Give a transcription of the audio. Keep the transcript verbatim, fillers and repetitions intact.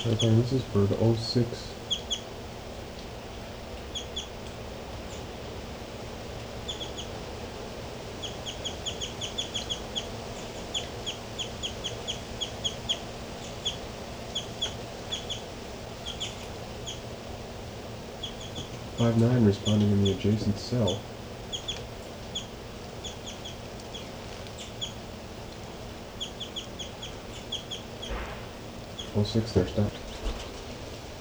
Okay, this is for the oh six. five nine responding in the adjacent cell. oh six, they're stopped.